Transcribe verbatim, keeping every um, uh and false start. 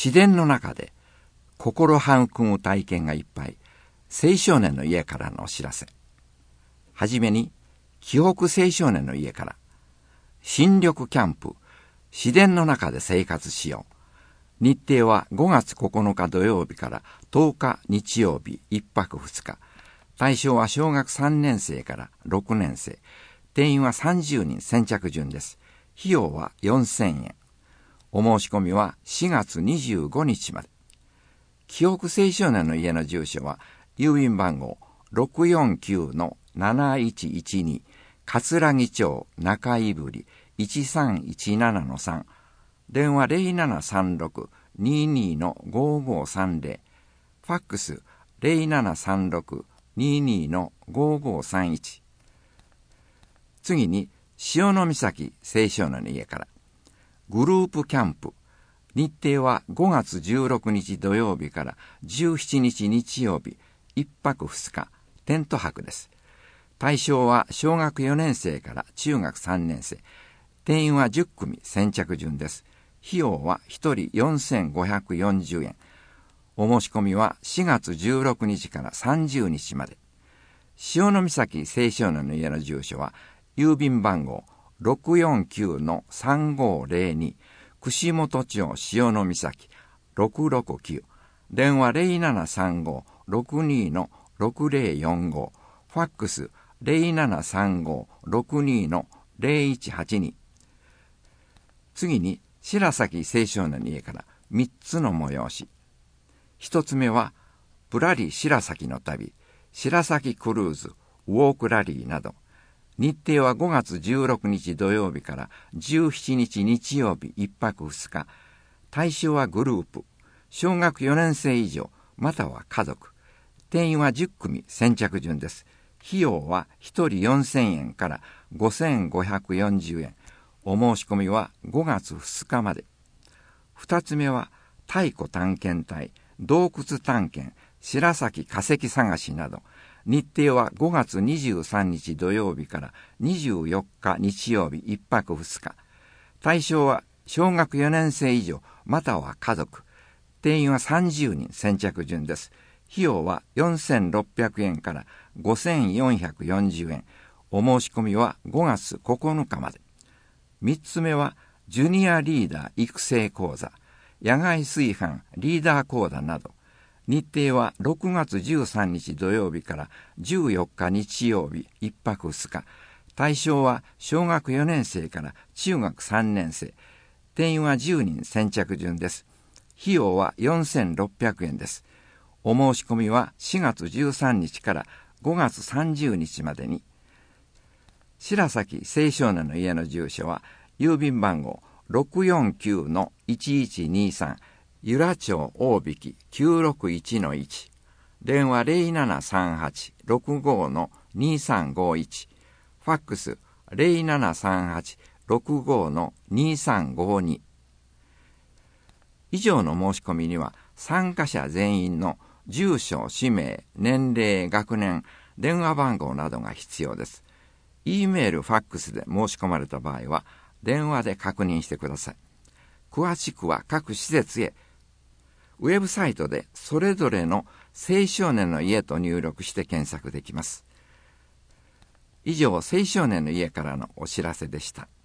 自然の中で心育む体験がいっぱい、青少年の家からのお知らせ。はじめに、紀北青少年の家から、新緑キャンプ、自然の中で生活しよう。日程はごがつここのか土曜日からとおか日曜日いっぱくふつか。対象は小学さんねんせいからろくねんせい。定員はさんじゅうにん先着順です。費用はよんせんえん。お申し込みはしがつにじゅうごにちまで。紀北青少年の家の住所は郵便番号 ろくよんきゅうのなないちいちに 葛城町中井振 いちさんいちななのさん、電話 ゼロななさんろく ににのごごさんぜろ、ファックス ゼロななさんろく ににのごごさんいち。次に潮岬青少年の家からグループキャンプ。日程はごがつじゅうろくにち土曜日からじゅうしちにち日曜日いっぱくふつか、テント泊です。対象は小学よねんせいから中学さんねんせい。定員はじゅっくみ先着順です。費用はひとりよんせんごひゃくよんじゅうえん。お申し込みはしがつじゅうろくにちからさんじゅうにちまで。潮岬青少年の家の住所は郵便番号 ろくよんきゅうのさんごぜろに 串本町潮岬ろくろくきゅう、電話 ゼロななさんご ろくにのろくぜろよんご、ファックス ゼロななさんご ろくにのゼロいちはちに。次に白崎青少年の家からみっつの催し。一つ目はぶらり白崎の旅、白崎クルーズ、ウォークラリーなど。日程はごがつじゅうろくにち土曜日からじゅうしちにち日曜日いっぱくふつか。対象はグループ、小学よねんせい以上または家族。定員はじゅっくみ先着順です。費用はひとりよんせんえんからごせんごひゃくよんじゅうえん。お申し込みはごがつふつかまで。二つ目は太古探検隊、洞窟探検、白崎化石探しなど。日程はごがつにじゅうさんにち土曜日からにじゅうよっか日曜日いっぱくふつか。対象は小学よねんせい以上または家族。定員はさんじゅうにん先着順です。費用はよんせんろっぴゃくえんからごせんよんひゃくよんじゅうえん。お申し込みはごがつここのかまで。三つ目はジュニアリーダー育成講座、野外炊飯リーダー講座など。日程はろくがつじゅうさんにち土曜日からじゅうよっか日曜日いっぱくふつか。対象は小学よねんせいから中学さんねんせい。定員はじゅうにん先着順です。費用はよんせんろっぴゃくえんです。お申し込みはしがつじゅうさんにちからごがつさんじゅうにちまでに。白崎青少年の家の住所は郵便番号 ろくよんきゅうのいちいちにさん、由良町大引き きゅうろくいちのいち、電話 ゼロななさんはち ろくごのにさんごいち、ファックス ゼロななさんはち ろくごのにさんごに。以上の申し込みには参加者全員の住所、氏名、年齢、学年、電話番号などが必要です。E メール、ファックスで申し込まれた場合は電話で確認してください。詳しくは各施設へ。ウェブサイトでそれぞれの青少年の家と入力して検索できます。以上、青少年の家からのお知らせでした。